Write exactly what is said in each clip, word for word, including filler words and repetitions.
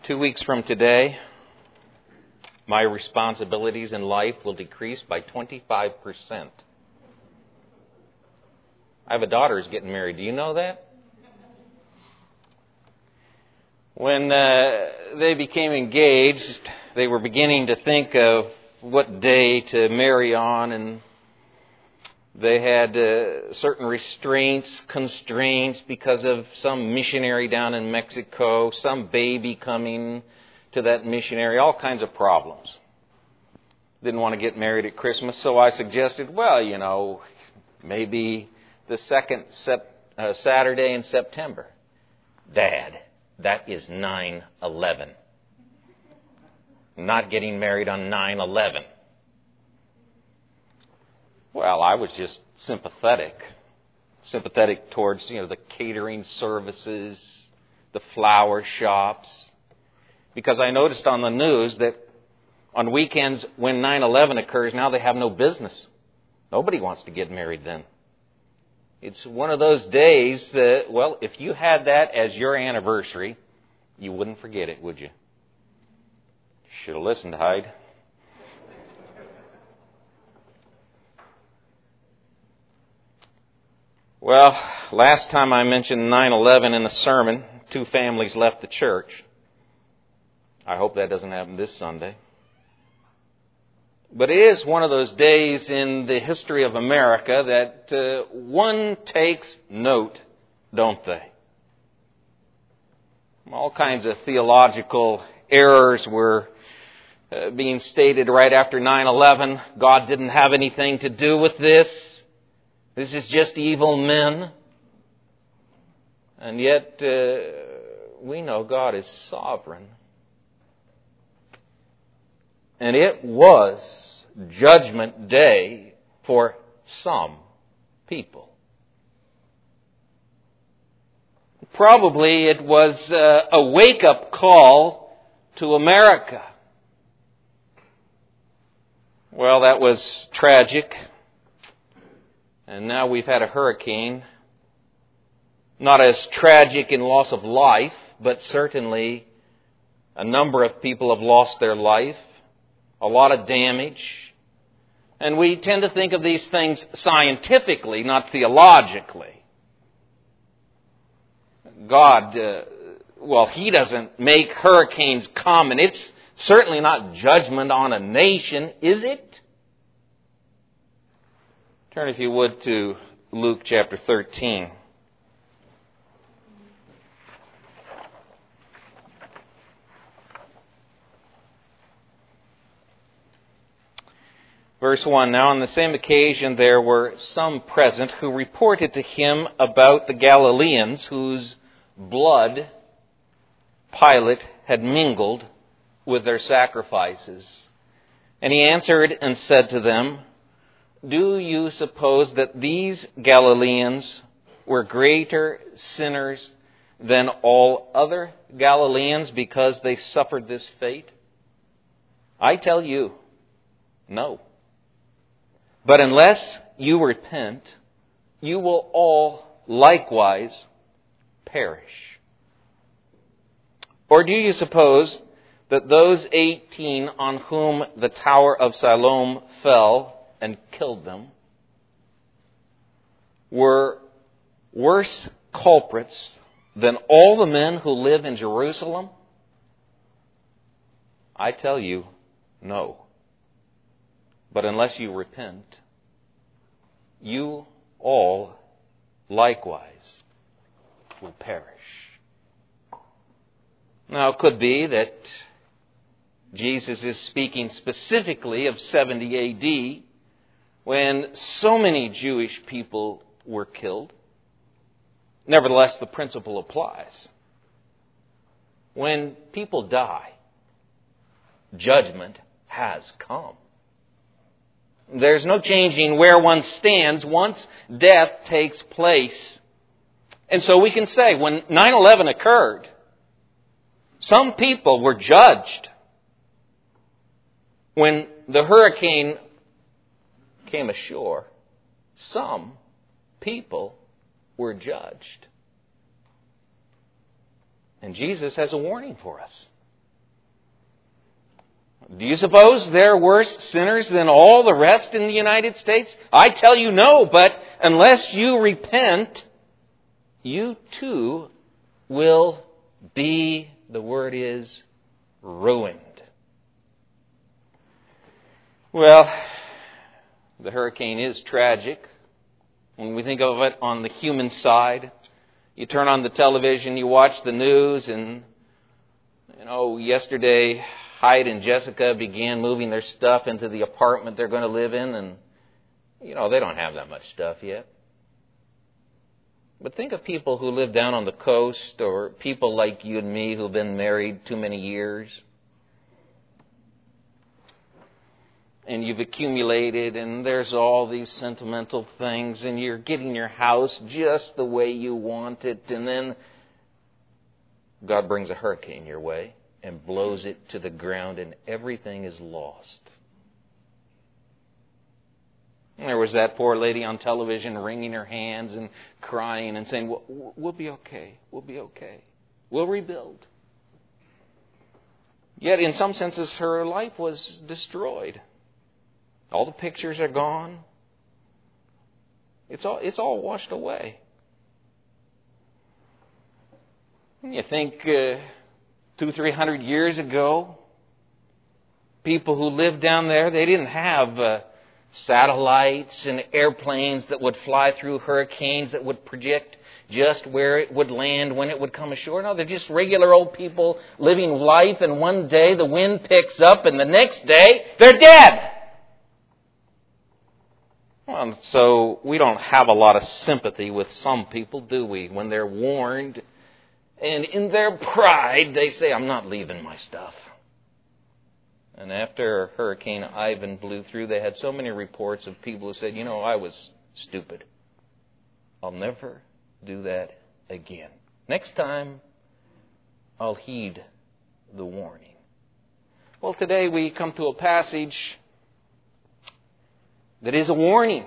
Two weeks from today, my responsibilities in life will decrease by twenty-five percent. I have a daughter who's getting married. Do you know that? When uh, they became engaged, they were beginning to think of what day to marry on, and they had uh, certain restraints, constraints because of some missionary down in Mexico, some baby coming to that missionary, all kinds of problems. Didn't want to get married at Christmas, so I suggested, well, you know, maybe the second sep- uh, Saturday in September. Dad, that is nine eleven. Not getting married on nine eleven. Well, I was just sympathetic. Sympathetic towards, you know, the catering services, the flower shops. Because I noticed on the news that on weekends when nine eleven occurs, now they have no business. Nobody wants to get married then. It's one of those days that, well, if you had that as your anniversary, you wouldn't forget it, would you? Should have listened, Hyde. Well, last time I mentioned nine eleven in a sermon, two families left the church. I hope that doesn't happen this Sunday. But it is one of those days in the history of America that uh, one takes note, don't they? All kinds of theological errors were uh, being stated right after nine eleven. God didn't have anything to do with this. This is just evil men. And yet, uh, we know God is sovereign. And it was Judgment Day for some people. Probably it was uh, a wake-up call to America. Well, that was tragic. And now we've had a hurricane. Not as tragic in loss of life, but certainly a number of people have lost their life. A lot of damage. And we tend to think of these things scientifically, not theologically. God, uh, well, He doesn't make hurricanes come, and it's certainly not judgment on a nation, is it? Turn, if you would, to Luke chapter thirteen. Verse one, Now on the same occasion there were some present who reported to him about the Galileans whose blood Pilate had mingled with their sacrifices. And he answered and said to them, Do you suppose that these Galileans were greater sinners than all other Galileans because they suffered this fate? I tell you, no. But unless you repent, you will all likewise perish. Or do you suppose that those eighteen on whom the Tower of Siloam fell and killed them were worse culprits than all the men who live in Jerusalem? I tell you, no. But unless you repent, you all likewise will perish. Now, it could be that Jesus is speaking specifically of seventy A D when so many Jewish people were killed. Nevertheless, the principle applies. When people die, judgment has come. There's no changing where one stands once death takes place. And so we can say, when nine eleven occurred, some people were judged. When the hurricane came ashore, some people were judged. And Jesus has a warning for us. Do you suppose they're worse sinners than all the rest in the United States? I tell you no, but unless you repent, you too will be, the word is, ruined. Well, the hurricane is tragic. When we think of it on the human side, you turn on the television, you watch the news, and, you know, yesterday Hyde and Jessica began moving their stuff into the apartment they're going to live in, and, you know, they don't have that much stuff yet. But think of people who live down on the coast, or people like you and me who've been married too many years. And you've accumulated, and there's all these sentimental things, and you're getting your house just the way you want it, and then God brings a hurricane your way and blows it to the ground, and everything is lost. And there was that poor lady on television wringing her hands and crying and saying, we'll, we'll be okay, we'll be okay, we'll rebuild. Yet in some senses her life was destroyed. All the pictures are gone. It's all, it's all washed away. You think uh, two, three hundred years ago, people who lived down there, they didn't have uh, satellites and airplanes that would fly through hurricanes that would predict just where it would land, when it would come ashore. No, they're just regular old people living life, and one day the wind picks up, and the next day they're dead. Well, so we don't have a lot of sympathy with some people, do we? When they're warned, and in their pride, they say, I'm not leaving my stuff. And after Hurricane Ivan blew through, they had so many reports of people who said, you know, I was stupid. I'll never do that again. Next time, I'll heed the warning. Well, today we come to a passage that is a warning.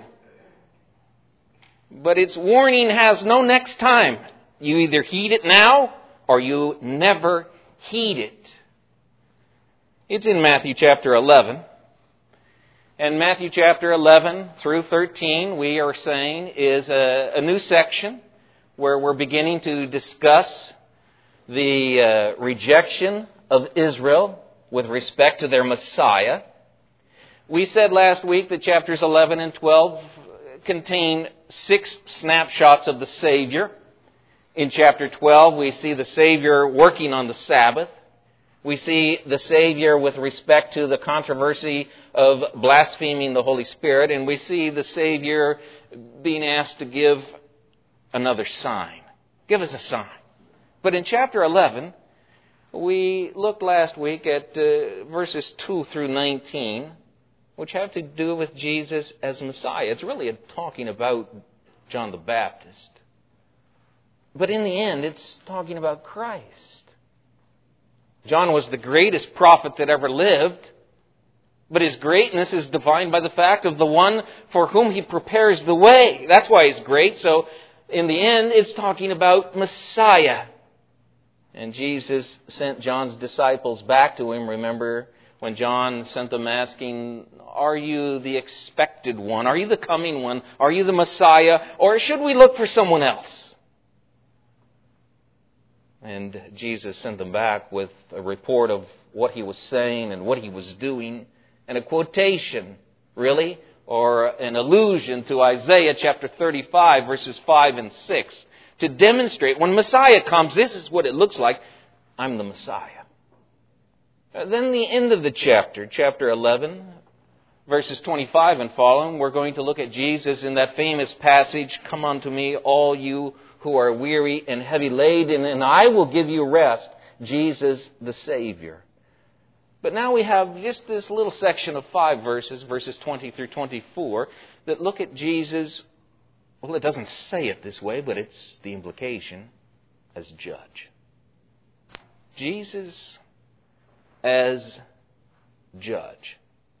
But its warning has no next time. You either heed it now or you never heed it. It's in Matthew chapter eleven. And Matthew chapter eleven through thirteen, we are saying, is a, a new section where we're beginning to discuss the uh, rejection of Israel with respect to their Messiah. We said last week that chapters eleven and twelve contain six snapshots of the Savior. In chapter twelve, we see the Savior working on the Sabbath. We see the Savior with respect to the controversy of blaspheming the Holy Spirit. And we see the Savior being asked to give another sign. Give us a sign. But in chapter eleven, we looked last week at uh, verses two through nineteen, which have to do with Jesus as Messiah. It's really talking about John the Baptist. But in the end, it's talking about Christ. John was the greatest prophet that ever lived, but his greatness is defined by the fact of the one for whom he prepares the way. That's why he's great. So in the end, it's talking about Messiah. And Jesus sent John's disciples back to him, remember, when John sent them asking, are you the expected one? Are you the coming one? Are you the Messiah? Or should we look for someone else? And Jesus sent them back with a report of what he was saying and what he was doing, and a quotation, really, or an allusion to Isaiah chapter thirty-five, verses five and six, to demonstrate when Messiah comes, this is what it looks like. I'm the Messiah. Then the end of the chapter, chapter eleven, verses twenty-five and following, we're going to look at Jesus in that famous passage, come unto me, all you who are weary and heavy laden, and I will give you rest. Jesus the Savior. But now we have just this little section of five verses, verses twenty through twenty-four, that look at Jesus, well, it doesn't say it this way, but it's the implication, as judge. Jesus as judge.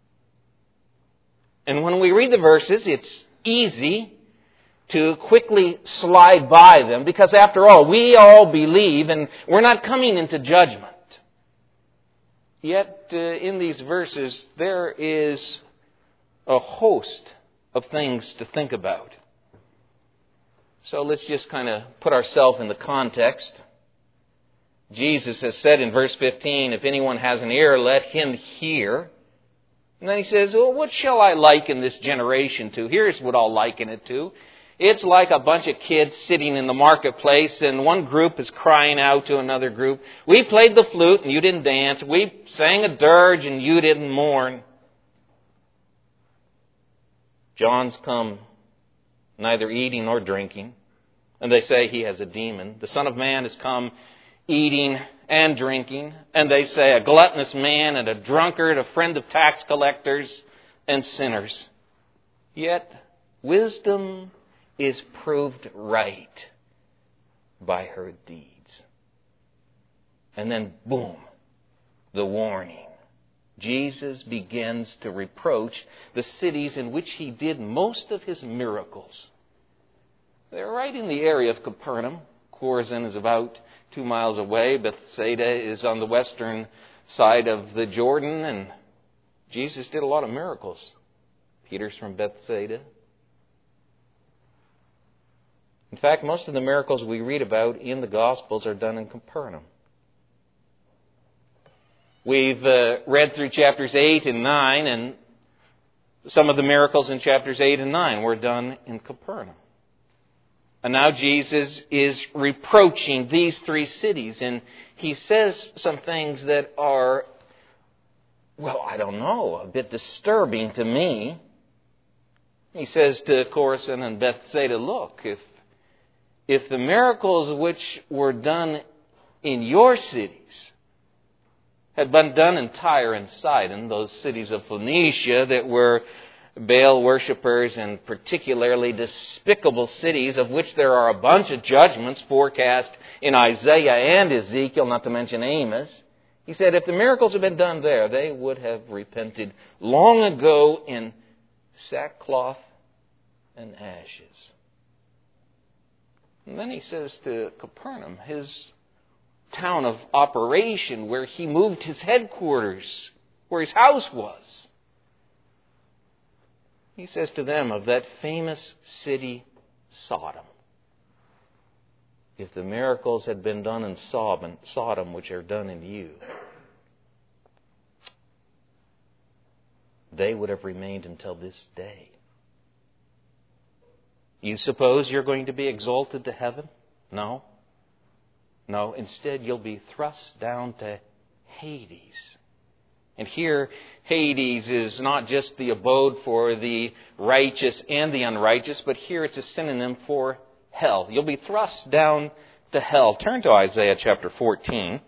And when we read the verses, it's easy to quickly slide by them, because after all, we all believe, and we're not coming into judgment. Yet uh, in these verses there is a host of things to think about. So let's just kind of put ourselves in the context. Jesus has said in verse fifteen, if anyone has an ear, let him hear. And then he says, well, what shall I liken this generation to? Here's what I'll liken it to. It's like a bunch of kids sitting in the marketplace, and one group is crying out to another group, we played the flute and you didn't dance. We sang a dirge and you didn't mourn. John's come neither eating nor drinking, and they say he has a demon. The Son of Man has come eating and drinking, and they say a gluttonous man and a drunkard, a friend of tax collectors and sinners. Yet wisdom is proved right by her deeds. And then, boom, the warning. Jesus begins to reproach the cities in which he did most of his miracles. They're right in the area of Capernaum. Chorazin is about two miles away. Bethsaida is on the western side of the Jordan, and Jesus did a lot of miracles. Peter's from Bethsaida. In fact, most of the miracles we read about in the Gospels are done in Capernaum. We've uh, read through chapters eight and nine, and some of the miracles in chapters eight and nine were done in Capernaum. And now Jesus is reproaching these three cities, and he says some things that are, well, I don't know, a bit disturbing to me. He says to Chorazin and Bethsaida, look, if If the miracles which were done in your cities had been done in Tyre and Sidon, those cities of Phoenicia that were Baal worshippers and particularly despicable cities of which there are a bunch of judgments forecast in Isaiah and Ezekiel, not to mention Amos. He said if the miracles had been done there, they would have repented long ago in sackcloth and ashes. And then he says to Capernaum, his town of operation, where he moved his headquarters, where his house was. He says to them of that famous city, Sodom. If the miracles had been done in Sodom, which are done in you, they would have remained until this day. You suppose you're going to be exalted to heaven? No. No, instead you'll be thrust down to Hades. And here, Hades is not just the abode for the righteous and the unrighteous, but here it's a synonym for hell. You'll be thrust down to hell. Turn to Isaiah chapter fourteen.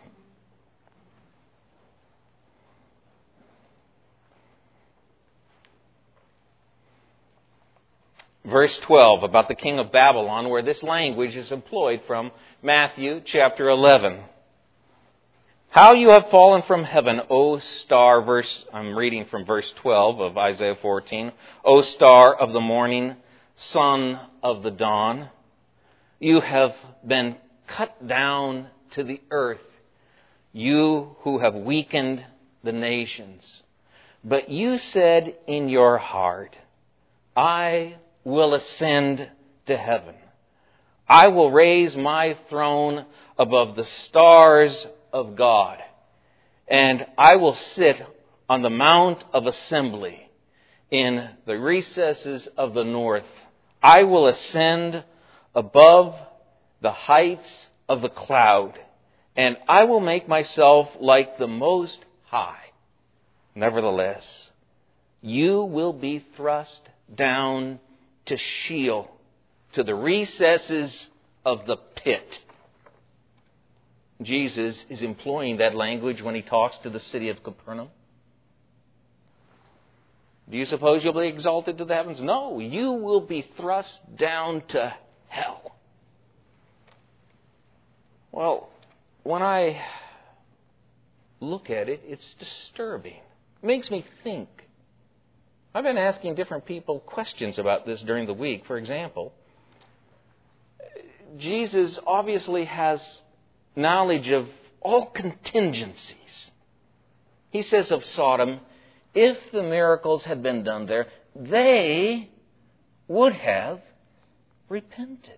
Verse twelve, about the king of Babylon, where this language is employed from Matthew chapter eleven. How you have fallen from heaven, O star, verse, I'm reading from verse twelve of Isaiah fourteen. O star of the morning, son of the dawn, you have been cut down to the earth, you who have weakened the nations. But you said in your heart, I will ascend to heaven. I will raise my throne above the stars of God, and I will sit on the mount of assembly in the recesses of the north. I will ascend above the heights of the cloud, and I will make myself like the Most High. Nevertheless, you will be thrust down to Sheol, to the recesses of the pit. Jesus is employing that language when he talks to the city of Capernaum. Do you suppose you'll be exalted to the heavens? No, you will be thrust down to hell. Well, when I look at it, it's disturbing. It makes me think. I've been asking different people questions about this during the week. For example, Jesus obviously has knowledge of all contingencies. He says of Sodom, if the miracles had been done there, they would have repented.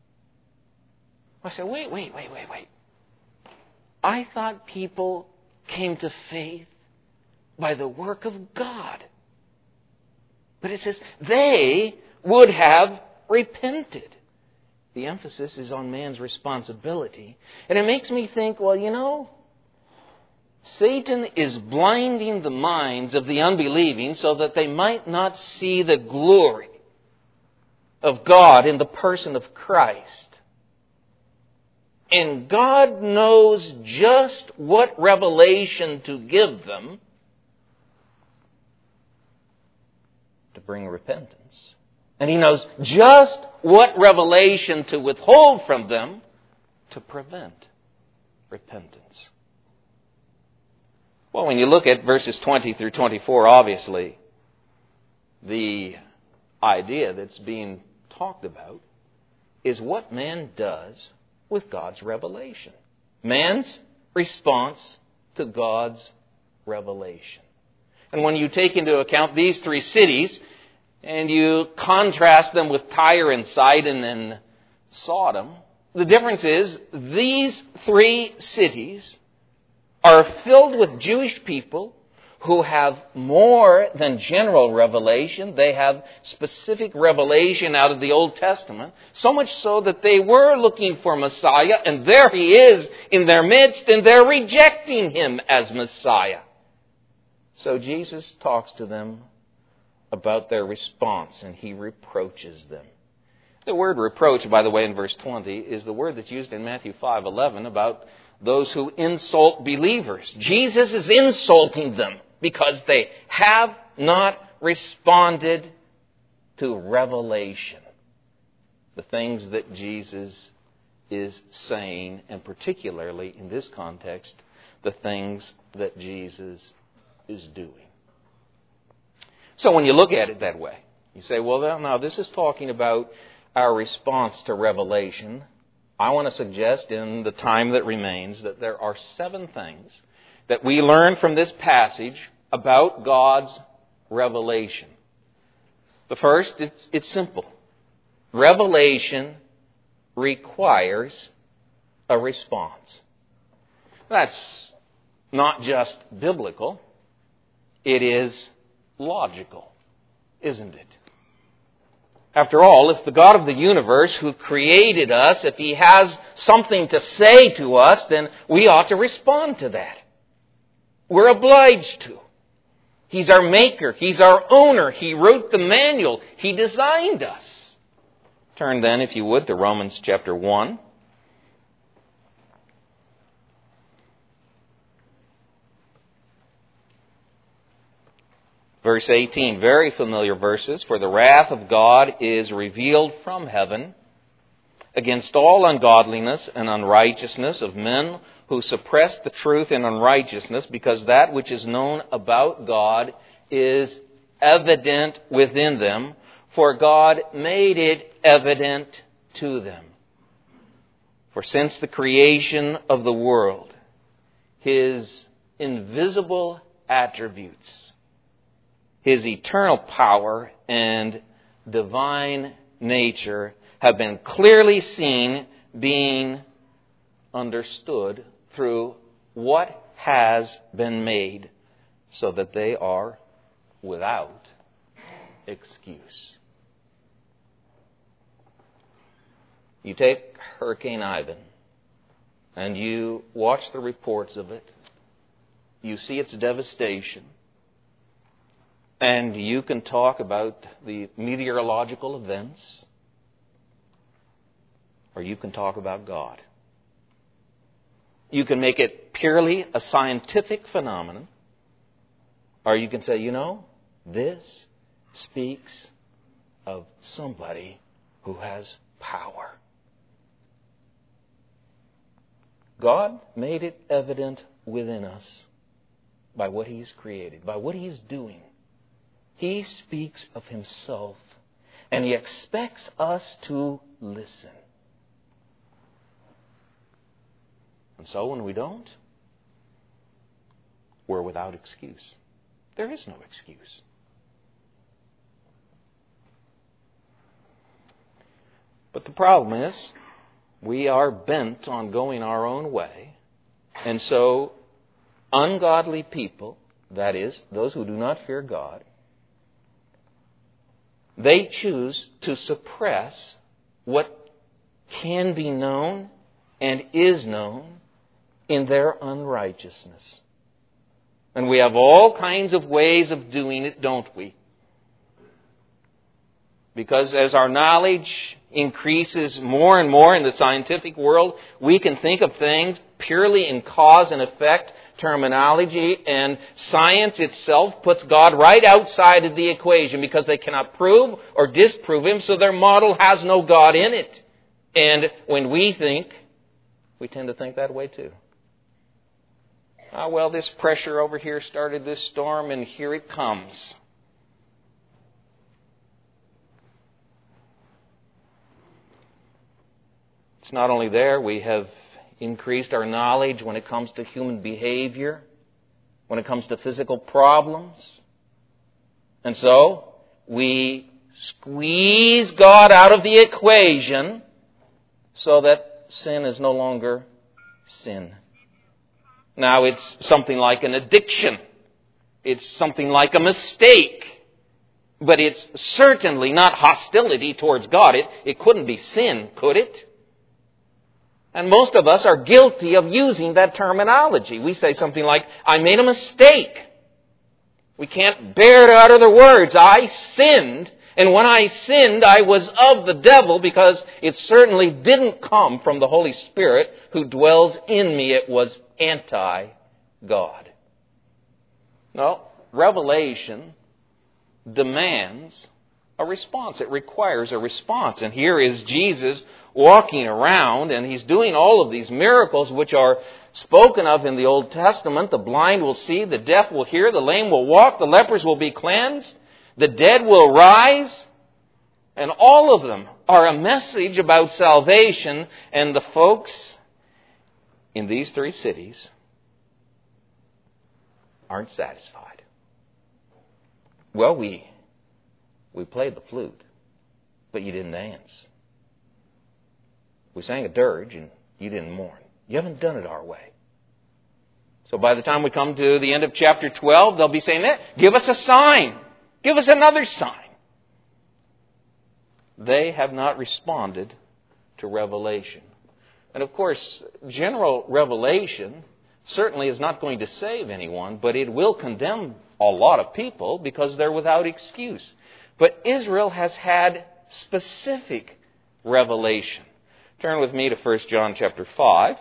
I say, wait, wait, wait, wait, wait. I thought people came to faith by the work of God. But it says, they would have repented. The emphasis is on man's responsibility. And it makes me think, well, you know, Satan is blinding the minds of the unbelieving so that they might not see the glory of God in the person of Christ. And God knows just what revelation to give them to bring repentance. And He knows just what revelation to withhold from them to prevent repentance. Well, when you look at verses twenty through twenty-four, obviously, the idea that's being talked about is what man does with God's revelation. Man's response to God's revelation. And when you take into account these three cities, and you contrast them with Tyre and Sidon and Sodom, the difference is these three cities are filled with Jewish people who have more than general revelation. They have specific revelation out of the Old Testament, so much so that they were looking for Messiah, and there He is in their midst, and they're rejecting Him as Messiah. So Jesus talks to them about their response, and He reproaches them. The word reproach, by the way, in verse twenty, is the word that's used in Matthew five eleven about those who insult believers. Jesus is insulting them because they have not responded to revelation. The things that Jesus is saying, and particularly in this context, the things that Jesus is doing. So when you look at it that way, you say, well, now this is talking about our response to revelation. I want to suggest in the time that remains that there are seven things that we learn from this passage about God's revelation. The first, it's, it's simple. Revelation requires a response. That's not just biblical. It is logical, isn't it? After all, if the God of the universe who created us, if He has something to say to us, then we ought to respond to that. We're obliged to. He's our maker. He's our owner. He wrote the manual. He designed us. Turn then, if you would, to Romans chapter one. Verse eighteen, very familiar verses. For the wrath of God is revealed from heaven against all ungodliness and unrighteousness of men who suppress the truth in unrighteousness, because that which is known about God is evident within them, for God made it evident to them. For since the creation of the world, His invisible attributes, His eternal power and divine nature have been clearly seen, being understood through what has been made, so that they are without excuse. You take Hurricane Ivan and you watch the reports of it. You see its devastation. And you can talk about the meteorological events, or you can talk about God. You can make it purely a scientific phenomenon, or you can say, you know, this speaks of somebody who has power. God made it evident within us by what He's created, by what He's doing. He speaks of Himself, and He expects us to listen. And so when we don't, were without excuse. There is no excuse. But the problem is, we are bent on going our own way, and so ungodly people, that is, those who do not fear God, they choose to suppress what can be known and is known in their unrighteousness. And we have all kinds of ways of doing it, don't we? Because as our knowledge increases more and more in the scientific world, we can think of things purely in cause and effect terminology, and science itself puts God right outside of the equation because they cannot prove or disprove Him, so their model has no God in it. And when we think, we tend to think that way too. Ah, well, this pressure over here started this storm, and here it comes. It's not only there, we have increased our knowledge when it comes to human behavior, when it comes to physical problems. And so, we squeeze God out of the equation so that sin is no longer sin. Now, it's something like an addiction. It's something like a mistake. But it's certainly not hostility towards God. It, it couldn't be sin, could it? And most of us are guilty of using that terminology. We say something like, I made a mistake. We can't bear to utter the words, I sinned. And when I sinned, I was of the devil, because it certainly didn't come from the Holy Spirit who dwells in me. It was anti-God. No, revelation demands a response. It requires a response. And here is Jesus walking around, and He's doing all of these miracles which are spoken of in the Old Testament. The blind will see, the deaf will hear, the lame will walk, the lepers will be cleansed, the dead will rise. And all of them are a message about salvation. And the folks in these three cities aren't satisfied. Well, we we played the flute, but you didn't dance. We sang a dirge, and you didn't mourn. You haven't done it our way. So by the time we come to the end of chapter twelve, they'll be saying, eh, give us a sign. Give us another sign. They have not responded to revelation. And of course, general revelation certainly is not going to save anyone, but it will condemn a lot of people because they're without excuse. But Israel has had specific revelation. Turn with me to First John chapter five.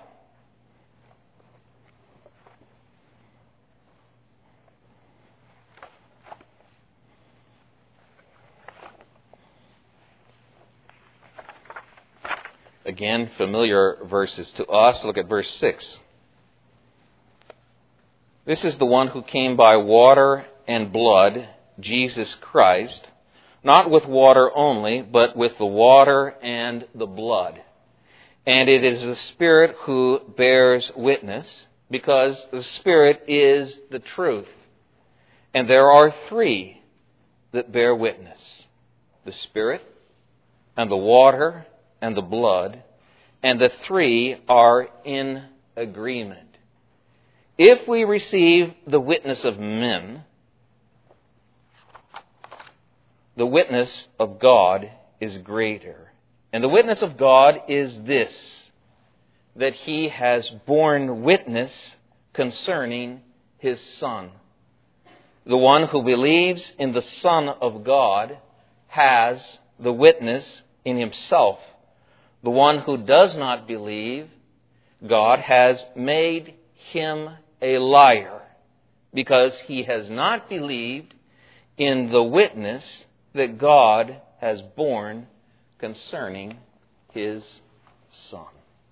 Again, familiar verses to us. Look at verse six. This is the one who came by water and blood, Jesus Christ, not with water only, but with the water and the blood. And it is the Spirit who bears witness, because the Spirit is the truth. And there are three that bear witness: the Spirit, and the water, and the blood. And the three are in agreement. If we receive the witness of men, the witness of God is greater. And the witness of God is this, that He has borne witness concerning His Son. The one who believes in the Son of God has the witness in himself. The one who does not believe, God has made him a liar, because he has not believed in the witness that God has borne concerning His Son.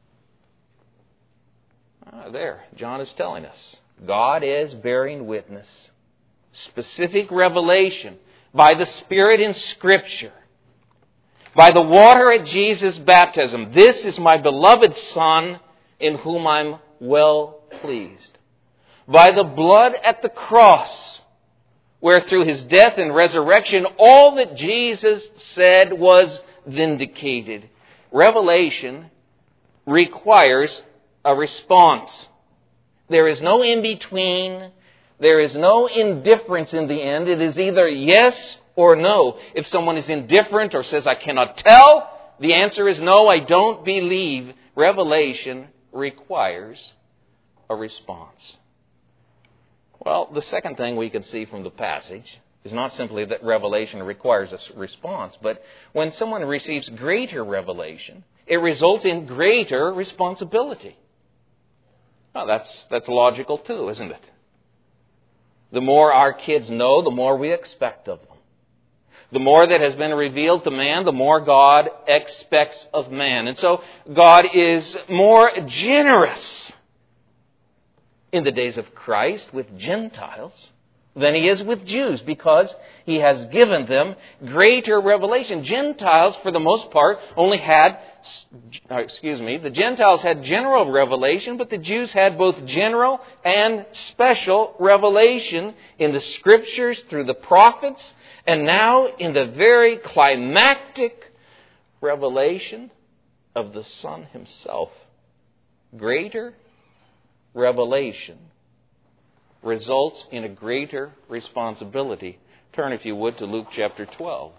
Ah, there, John is telling us. God is bearing witness. Specific revelation by the Spirit in Scripture. By the water at Jesus' baptism. This is my beloved Son, in whom I'm well pleased. by the blood at the cross, where through His death and resurrection, all that Jesus said was vindicated. Revelation requires a response. There is no in-between. There is no indifference in the end. It is either yes or no. If someone is indifferent or says, I cannot tell, the answer is no, I don't believe. Revelation requires a response. Well, the second thing we can see from the passage is not simply that revelation requires a response, but when someone receives greater revelation, it results in greater responsibility. Well, that's, that's logical too, isn't it? The more our kids know, the more we expect of them. The more that has been revealed to man, the more God expects of man. And so God is more generous in the days of Christ with Gentiles than He is with Jews, because He has given them greater revelation. Gentiles, for the most part, only had, excuse me, the Gentiles had general revelation, but the Jews had both general and special revelation in the Scriptures through the prophets, and now in the very climactic revelation of the Son Himself. Greater revelation results in a greater responsibility. Turn, if you would, to Luke chapter twelve.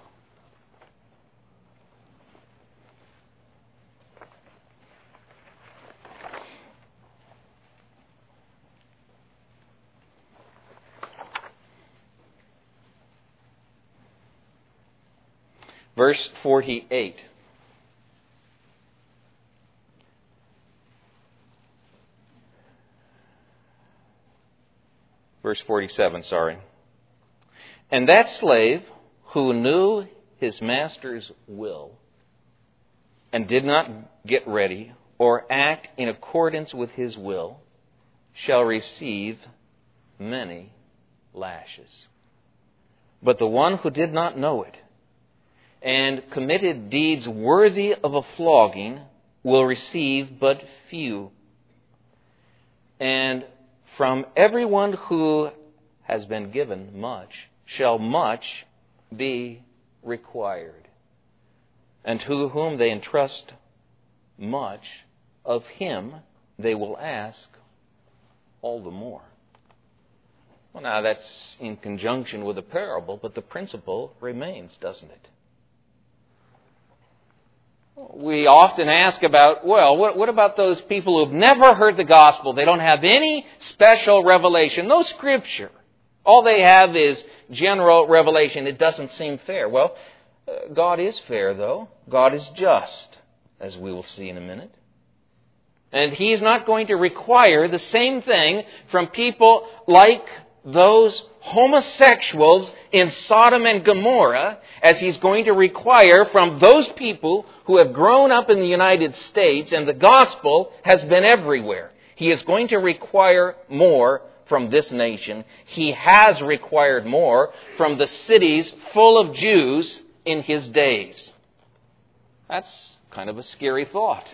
Verse forty-eight. Verse forty-seven, sorry. And that slave who knew his master's will and did not get ready or act in accordance with his will shall receive many lashes. But the one who did not know it and committed deeds worthy of a flogging will receive but few. And from everyone who has been given much shall much be required. And to whom they entrust much, of him they will ask all the more. Well, now that's in conjunction with a parable, but the principle remains, doesn't it? We often ask about, well, what, what about those people who've never heard the gospel? They don't have any special revelation, no Scripture. All they have is general revelation. It doesn't seem fair. Well, uh, God is fair, though. God is just, as we will see in a minute. And He's not going to require the same thing from people like those homosexuals in Sodom and Gomorrah as He's going to require from those people who have grown up in the United States and the gospel has been everywhere. He is going to require more from this nation. He has required more from the cities full of Jews in His days. That's kind of a scary thought.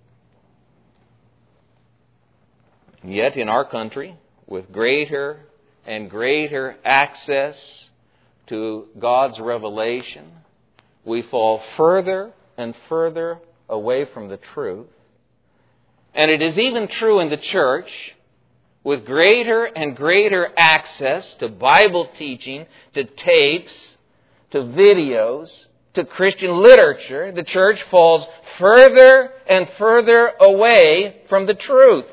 Yet in our country, with greater and greater access to God's revelation, we fall further and further away from the truth. And it is even true in the church, with greater and greater access to Bible teaching, to tapes, to videos, to Christian literature, the church falls further and further away from the truth.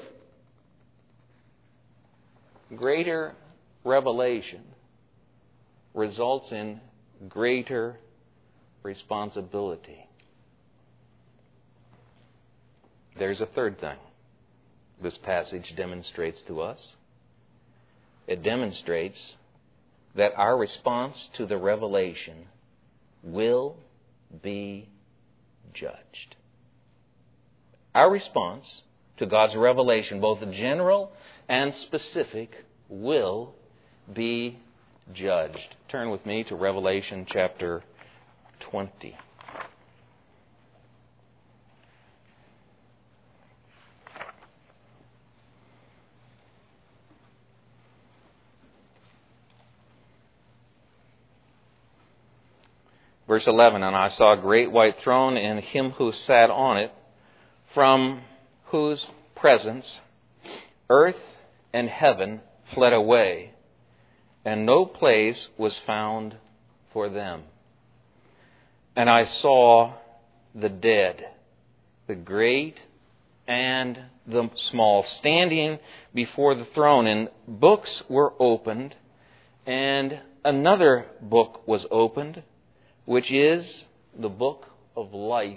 Greater revelation results in greater responsibility. There's a third thing this passage demonstrates to us. It demonstrates that our response to the revelation will be judged. Our response to God's revelation, both general and specific, will be judged. Turn with me to Revelation chapter twenty. Verse eleven, and I saw a great white throne and him who sat on it, from whose presence earth and heaven fled away, and no place was found for them. And I saw the dead, the great and the small, standing before the throne, and books were opened, and another book was opened, which is the book of life.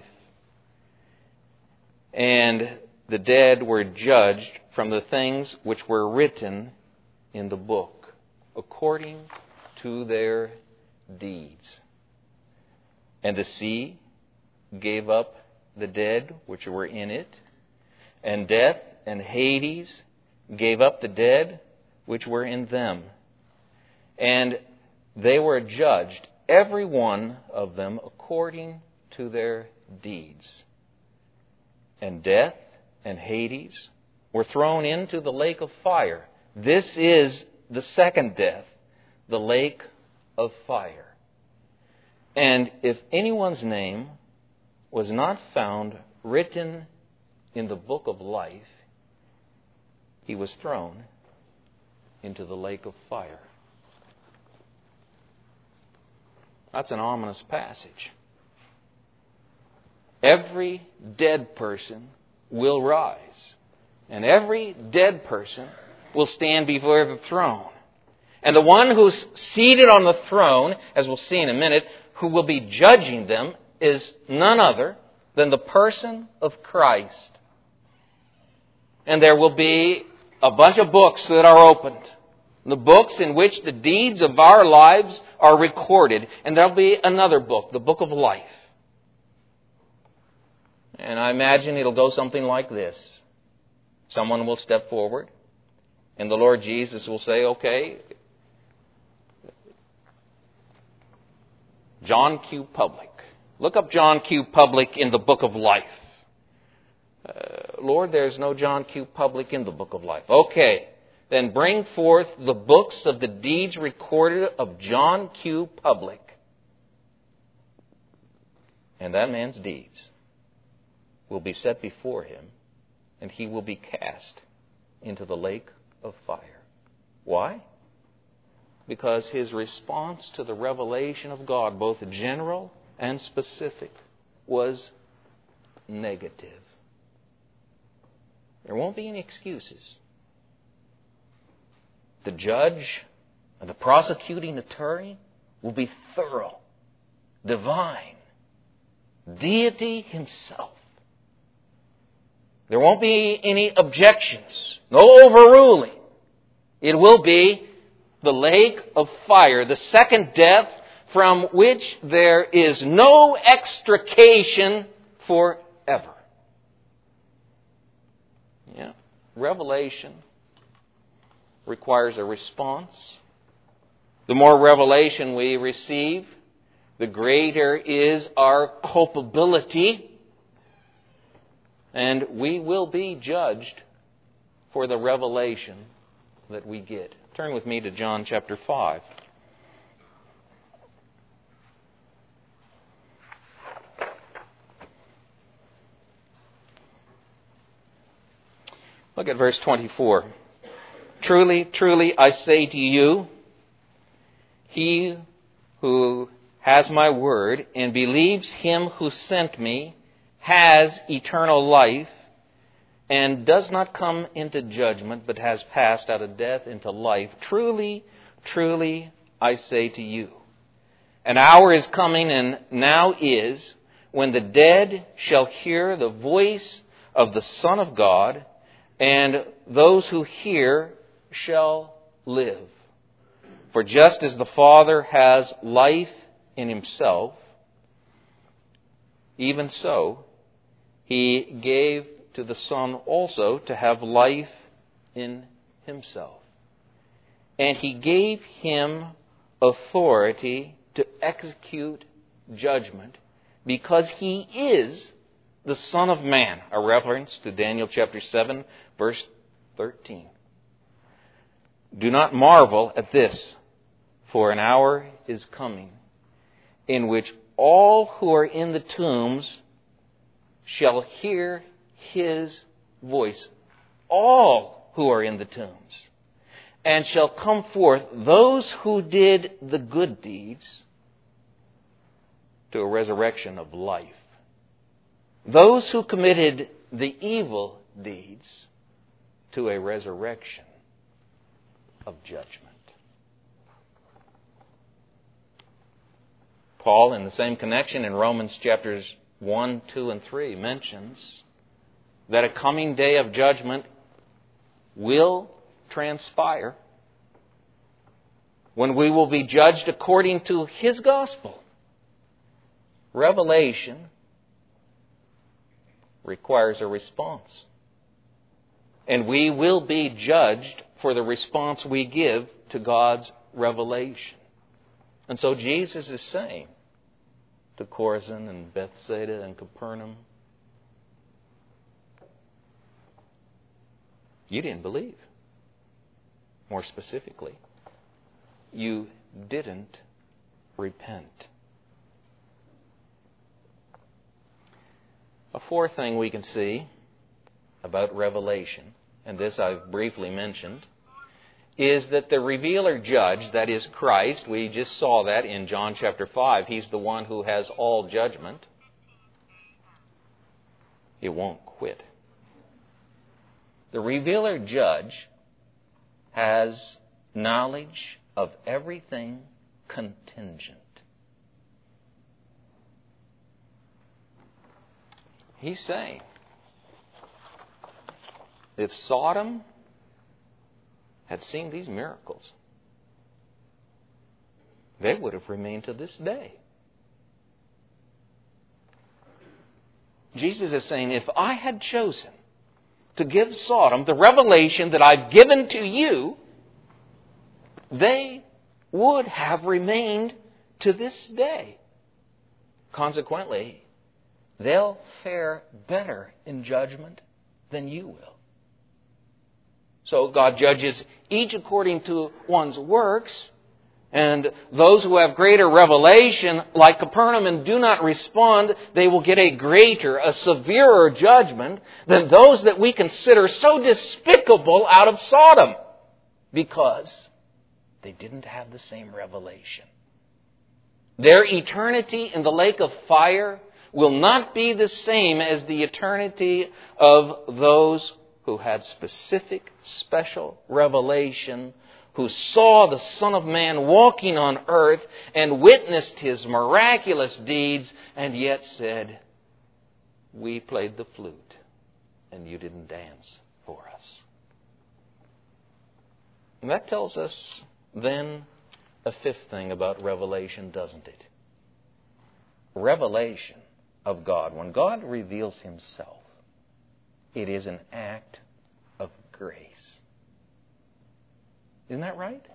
And the dead were judged from the things which were written in the book, according to their deeds. And the sea gave up the dead which were in it, and death and Hades gave up the dead which were in them. And they were judged, every one of them, according to their deeds. And death and Hades were thrown into the lake of fire. This is the second death, the lake of fire. And if anyone's name was not found written in the book of life, he was thrown into the lake of fire. That's an ominous passage. Every dead person will rise, and every dead person will stand before the throne. And the one who's seated on the throne, as we'll see in a minute, who will be judging them, is none other than the person of Christ. And there will be a bunch of books that are opened. The books in which the deeds of our lives are recorded. And there'll be another book, the book of life. And I imagine it'll go something like this. Someone will step forward, and the Lord Jesus will say, okay, John Q. Public. Look up John Q. Public in the book of life. Uh, Lord, there's no John Q. Public in the book of life. Okay, then bring forth the books of the deeds recorded of John Q. Public. And that man's deeds will be set before him, and he will be cast into the lake of fire. Why? Because his response to the revelation of God, both general and specific, was negative. There won't be any excuses. The judge and the prosecuting attorney will be thorough, divine, deity himself. There won't be any objections, no overruling. It will be the lake of fire, the second death from which there is no extrication forever. Yeah. Revelation requires a response. The more revelation we receive, the greater is our culpability. And we will be judged for the revelation that we get. Turn with me to John chapter five. Look at verse twenty-four. Truly, truly, I say to you, he who has my word and believes him who sent me has eternal life and does not come into judgment, but has passed out of death into life. Truly, truly, I say to you, an hour is coming and now is when the dead shall hear the voice of the Son of God, and those who hear shall live. For just as the Father has life in himself, even so he gave to the Son also to have life in himself. And he gave him authority to execute judgment because he is the Son of Man. A reference to Daniel chapter seven, verse thirteen. Do not marvel at this, for an hour is coming in which all who are in the tombs shall hear his voice. All who are in the tombs. And shall come forth those who did the good deeds to a resurrection of life. Those who committed the evil deeds to a resurrection of judgment. Paul, in the same connection in Romans chapters one, two, and three, mentions that a coming day of judgment will transpire when we will be judged according to his gospel. Revelation requires a response. And we will be judged for the response we give to God's revelation. And so Jesus is saying to Chorazin and Bethsaida and Capernaum, you didn't believe. More specifically, you didn't repent. A fourth thing we can see about Revelation, and this I've briefly mentioned, is that the revealer judge, that is Christ, we just saw that in John chapter five. He's the one who has all judgment. It won't quit. The revealer judge has knowledge of everything contingent. He's saying, if Sodom had seen these miracles, they would have remained to this day. Jesus is saying, if I had chosen to give Sodom the revelation that I've given to you, they would have remained to this day. Consequently, they'll fare better in judgment than you will. So God judges each according to one's works, and those who have greater revelation, like Capernaum, and do not respond, they will get a greater, a severer judgment than those that we consider so despicable out of Sodom, because they didn't have the same revelation. Their eternity in the lake of fire will not be the same as the eternity of those who had specific, special revelation, who saw the Son of Man walking on earth and witnessed his miraculous deeds, and yet said, we played the flute and you didn't dance for us. And that tells us then a fifth thing about Revelation, doesn't it? Revelation of God. When God reveals himself, it is an act of grace. Isn't that right?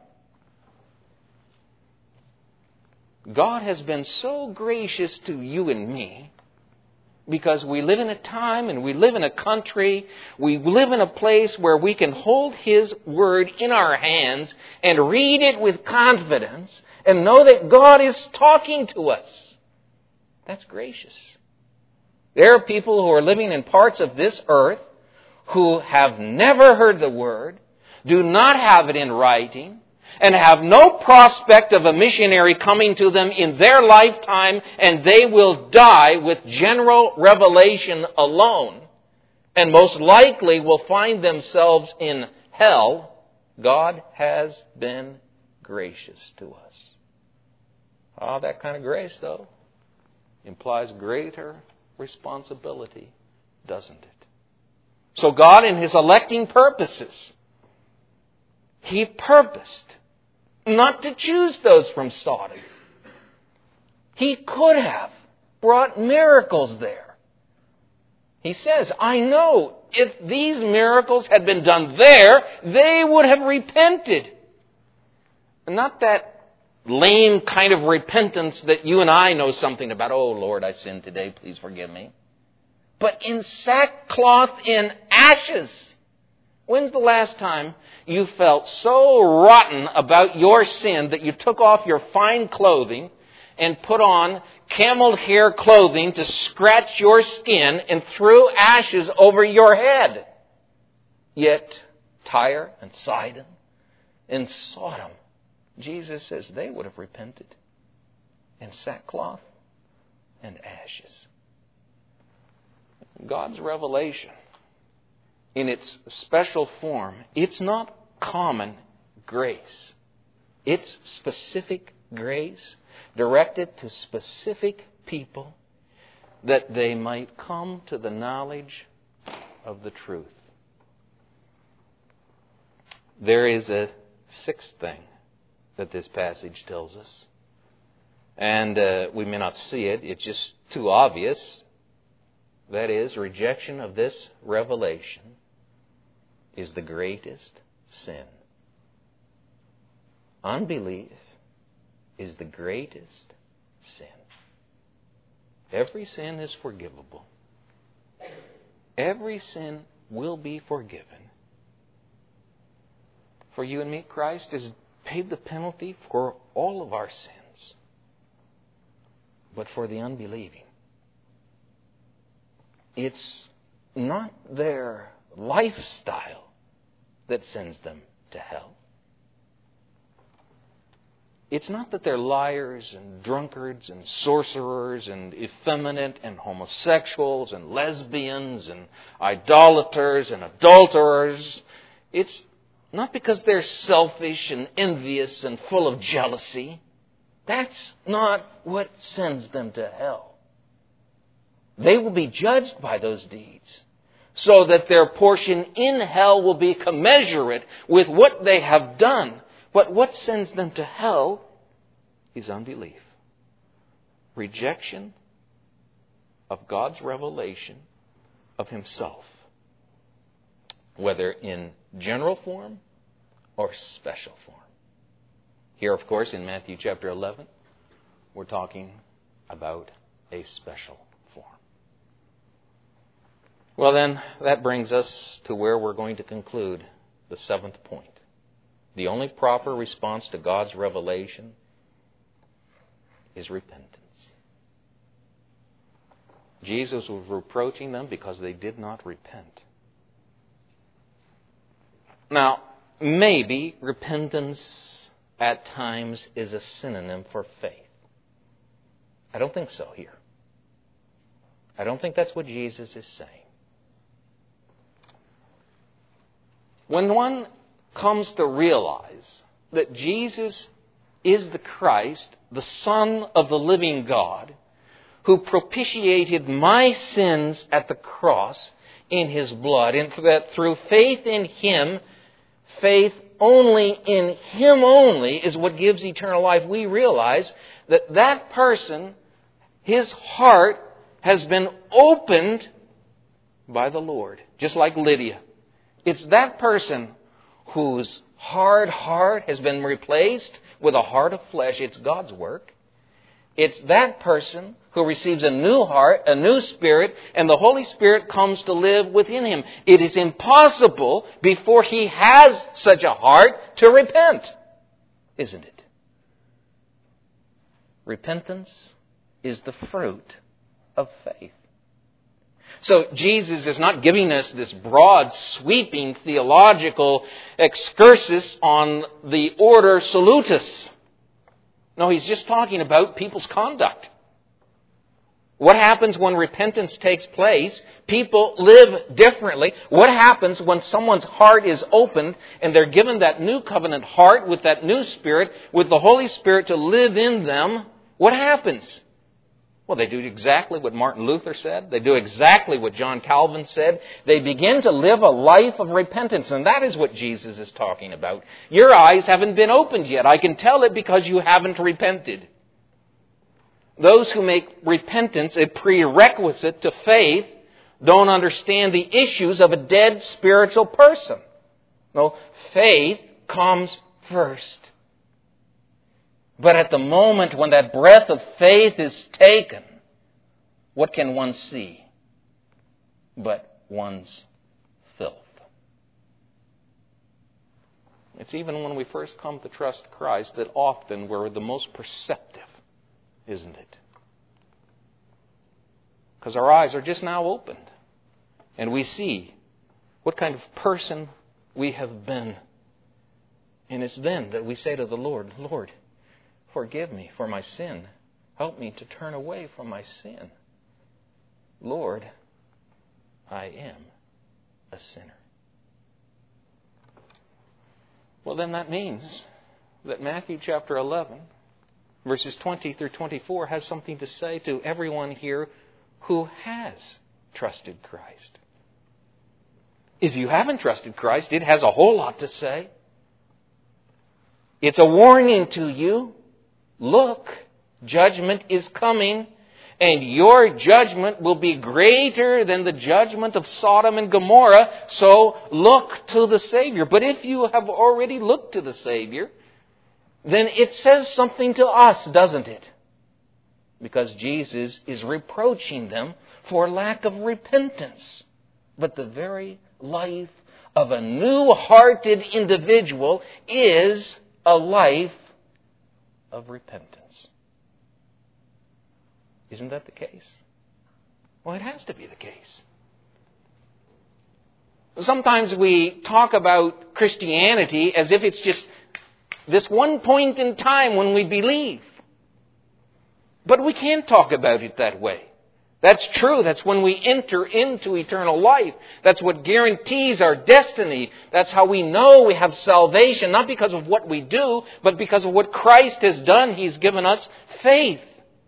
God has been so gracious to you and me because we live in a time and we live in a country, we live in a place where we can hold his word in our hands and read it with confidence and know that God is talking to us. That's gracious. There are people who are living in parts of this earth who have never heard the word, do not have it in writing, and have no prospect of a missionary coming to them in their lifetime, and they will die with general revelation alone, and most likely will find themselves in hell. God has been gracious to us. Ah, that kind of grace, though, implies greater responsibility, doesn't it? So God, in his electing purposes, he purposed not to choose those from Sodom. He could have brought miracles there. He says, I know if these miracles had been done there, they would have repented. And not that lame kind of repentance that you and I know something about. Oh, Lord, I sinned today. Please forgive me. But in sackcloth and ashes. When's the last time you felt so rotten about your sin that you took off your fine clothing and put on camel hair clothing to scratch your skin and threw ashes over your head. Yet Tyre and Sidon and Sodom, Jesus says they would have repented in sackcloth and ashes. God's revelation in its special form, it's not common grace. It's specific grace directed to specific people that they might come to the knowledge of the truth. There is a sixth thing that this passage tells us. And uh, we may not see it. It's just too obvious. That is, rejection of this revelation is the greatest sin. Unbelief is the greatest sin. Every sin is forgivable. Every sin will be forgiven. For you and me, Christ has paid the penalty for all of our sins. But for the unbelieving, it's not their lifestyle that sends them to hell. It's not that they're liars and drunkards and sorcerers and effeminate and homosexuals and lesbians and idolaters and adulterers. It's not because they're selfish and envious and full of jealousy. That's not what sends them to hell. They will be judged by those deeds, so that their portion in hell will be commensurate with what they have done. But what sends them to hell is unbelief. Rejection of God's revelation of Himself, whether in general form or special form. Here, of course, in Matthew chapter eleven, we're talking about a special form. Well then, that brings us to where we're going to conclude the seventh point. The only proper response to God's revelation is repentance. Jesus was reproaching them because they did not repent. Now, maybe repentance at times is a synonym for faith. I don't think so here. I don't think that's what Jesus is saying. When one comes to realize that Jesus is the Christ, the Son of the living God, who propitiated my sins at the cross in His blood, and that through faith in Him, faith only in Him only is what gives eternal life, we realize that that person, his heart has been opened by the Lord, just like Lydia. It's that person whose hard heart has been replaced with a heart of flesh. It's God's work. It's that person who receives a new heart, a new spirit, and the Holy Spirit comes to live within him. It is impossible before he has such a heart to repent, isn't it? Repentance is the fruit of faith. So Jesus is not giving us this broad, sweeping theological excursus on the order salutis. No, He's just talking about people's conduct. What happens when repentance takes place? People live differently. What happens when someone's heart is opened and they're given that new covenant heart with that new spirit, with the Holy Spirit to live in them? What happens? Well, they do exactly what Martin Luther said. They do exactly what John Calvin said. They begin to live a life of repentance, and that is what Jesus is talking about. Your eyes haven't been opened yet. I can tell it because you haven't repented. Those who make repentance a prerequisite to faith don't understand the issues of a dead spiritual person. No, faith comes first. But at the moment when that breath of faith is taken, what can one see but one's filth? It's even when we first come to trust Christ that often we're the most perceptive, isn't it? Because our eyes are just now opened. And we see what kind of person we have been. And it's then that we say to the Lord, Lord, forgive me for my sin. Help me to turn away from my sin. Lord, I am a sinner. Well, then that means that Matthew chapter eleven, verses twenty through twenty-four, has something to say to everyone here who has trusted Christ. If you haven't trusted Christ, it has a whole lot to say. It's a warning to you. Look, judgment is coming, and your judgment will be greater than the judgment of Sodom and Gomorrah, so look to the Savior. But if you have already looked to the Savior, then it says something to us, doesn't it? Because Jesus is reproaching them for lack of repentance. But the very life of a new-hearted individual is a life of repentance. Isn't that the case? Well, it has to be the case. Sometimes we talk about Christianity as if it's just this one point in time when we believe. But we can't talk about it that way. That's true. That's when we enter into eternal life. That's what guarantees our destiny. That's how we know we have salvation, not because of what we do, but because of what Christ has done. He's given us faith.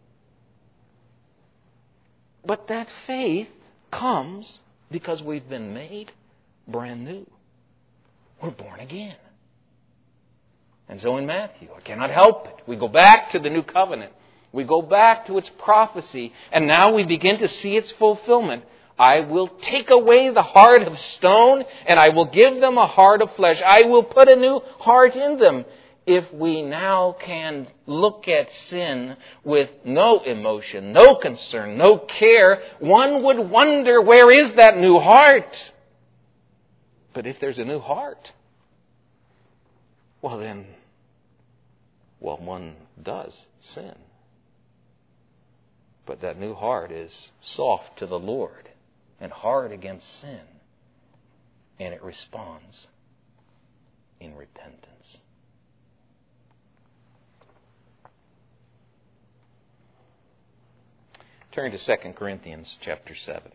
But that faith comes because we've been made brand new. We're born again. And so in Matthew, I cannot help it. We go back to the new covenant. We go back to its prophecy, and now we begin to see its fulfillment. I will take away the heart of stone, and I will give them a heart of flesh. I will put a new heart in them. If we now can look at sin with no emotion, no concern, no care, one would wonder, where is that new heart? But if there's a new heart, well then, well, one does sin. But that new heart is soft to the Lord and hard against sin. And it responds in repentance. Turn to Second Corinthians chapter seven.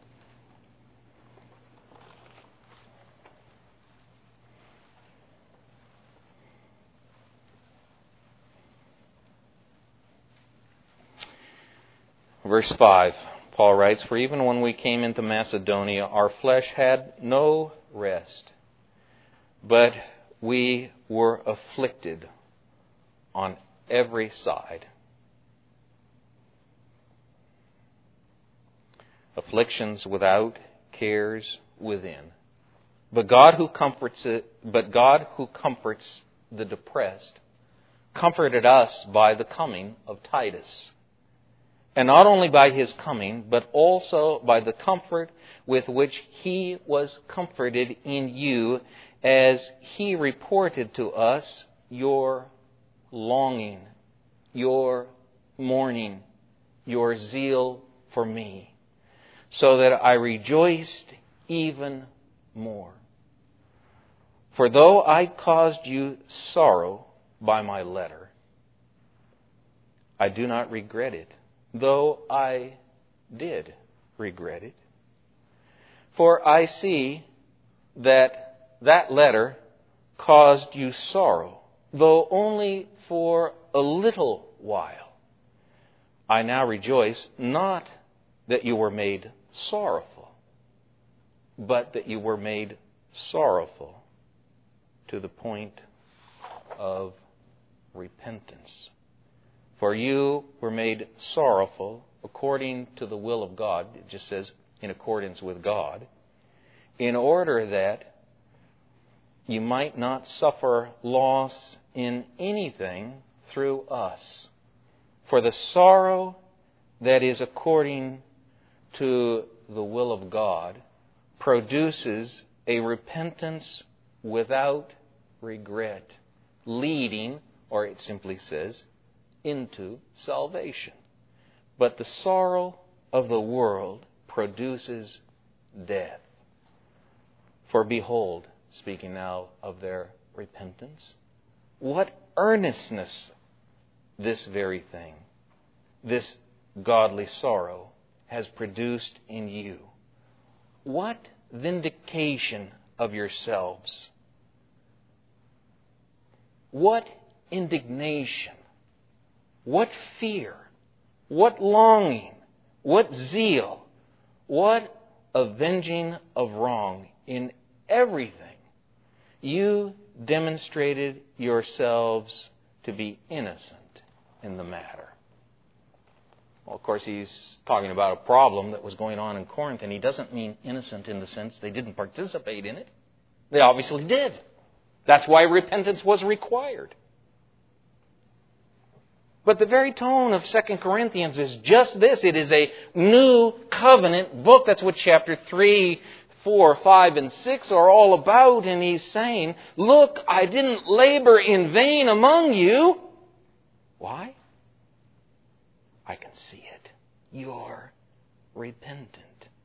Verse five, Paul writes, "For even when we came into Macedonia, our flesh had no rest, but we were afflicted on every side." Afflictions without, cares within. But God who comforts it, but God who comforts the depressed, comforted us by the coming of Titus. And not only by his coming, but also by the comfort with which he was comforted in you, as he reported to us your longing, your mourning, your zeal for me, so that I rejoiced even more. For though I caused you sorrow by my letter, I do not regret it, though I did regret it. For I see that that letter caused you sorrow, though only for a little while. I now rejoice, not that you were made sorrowful, but that you were made sorrowful to the point of repentance. For you were made sorrowful according to the will of God. It just says in accordance with God, in order that you might not suffer loss in anything through us. For the sorrow that is according to the will of God produces a repentance without regret, leading, or it simply says, into salvation. But the sorrow of the world produces death. For behold, speaking now of their repentance, what earnestness this very thing, this godly sorrow, has produced in you. What vindication of yourselves. What indignation. What fear. What longing. What zeal. What avenging of wrong. In everything, you demonstrated yourselves to be innocent in the matter. Well, of course, he's talking about a problem that was going on in Corinth, and he doesn't mean innocent in the sense they didn't participate in it. They obviously did. That's why repentance was required. But the very tone of Second Corinthians is just this. It is a new covenant book. That's what chapter three, four, five, and six are all about. And he's saying, look, I didn't labor in vain among you. Why? I can see it. You're repentant.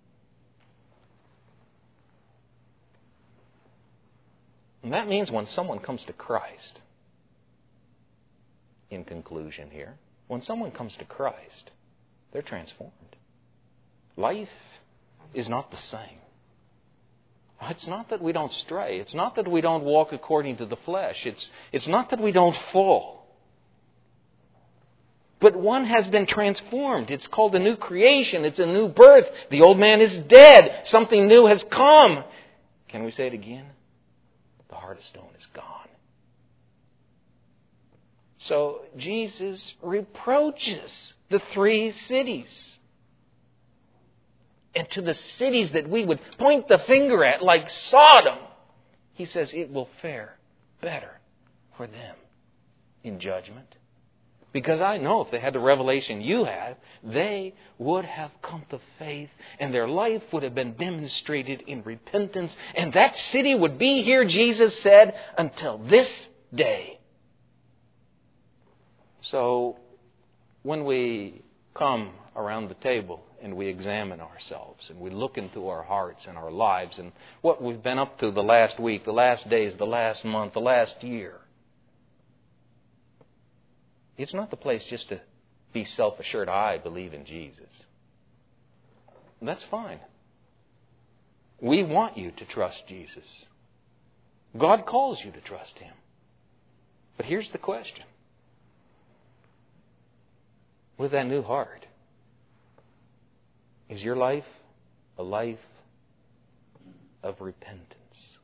And that means when someone comes to Christ, in conclusion here, when someone comes to Christ, they're transformed. Life is not the same. It's not that we don't stray. It's not that we don't walk according to the flesh. It's, it's not that we don't fall. But one has been transformed. It's called a new creation. It's a new birth. The old man is dead. Something new has come. Can we say it again? The heart of stone is gone. So Jesus reproaches the three cities. And to the cities that we would point the finger at, like Sodom, he says it will fare better for them in judgment. Because I know if they had the revelation you have, they would have come to faith and their life would have been demonstrated in repentance. And that city would be here, Jesus said, until this day. So when we come around the table and we examine ourselves and we look into our hearts and our lives and what we've been up to the last week, the last days, the last month, the last year, it's not the place just to be self-assured, I believe in Jesus. That's fine. We want you to trust Jesus. God calls you to trust Him. But here's the question. With that new heart, is your life a life of repentance?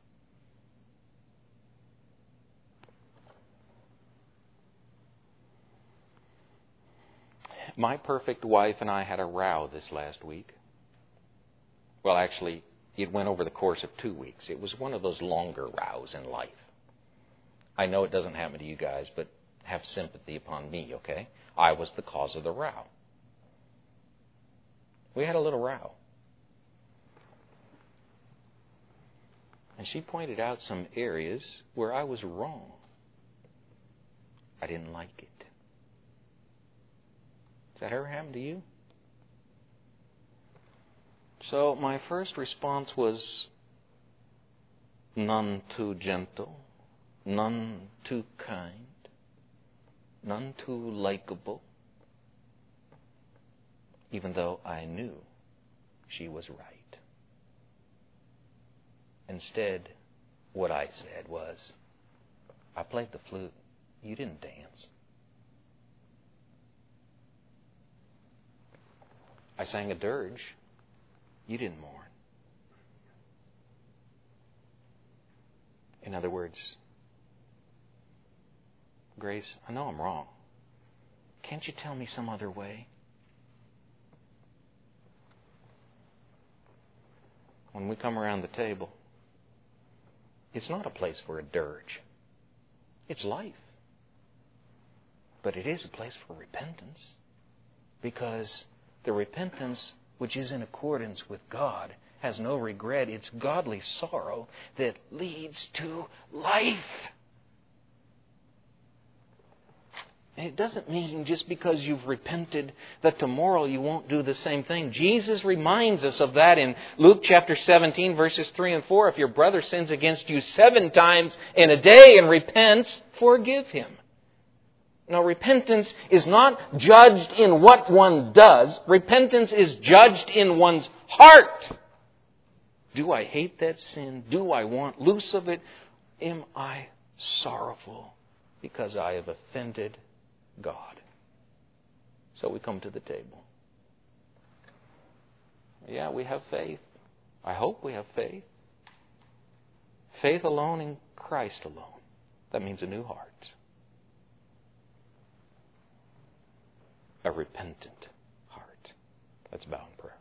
My perfect wife and I had a row this last week. Well, actually, it went over the course of two weeks. It was one of those longer rows in life. I know it doesn't happen to you guys, but have sympathy upon me, okay? I was the cause of the row. We had a little row. And she pointed out some areas where I was wrong. I didn't like it. Has that ever happened to you? So my first response was none too gentle, none too kind, none too likable, even though I knew she was right. Instead, what I said was, I played the flute. You didn't dance. I sang a dirge. You didn't mourn. In other words, Grace, I know I'm wrong. Can't you tell me some other way? When we come around the table, it's not a place for a dirge. It's life. But it is a place for repentance. Because the repentance which is in accordance with God has no regret. It's godly sorrow that leads to life. And it doesn't mean just because you've repented that tomorrow you won't do the same thing. Jesus reminds us of that in Luke chapter seventeen, verses three and four. If your brother sins against you seven times in a day and repents, forgive him. Now, repentance is not judged in what one does. Repentance is judged in one's heart. Do I hate that sin? Do I want loose of it? Am I sorrowful because I have offended God? So we come to the table. Yeah, we have faith. I hope we have faith. Faith alone in Christ alone. That means a new heart. A repentant heart. Let's bow in prayer.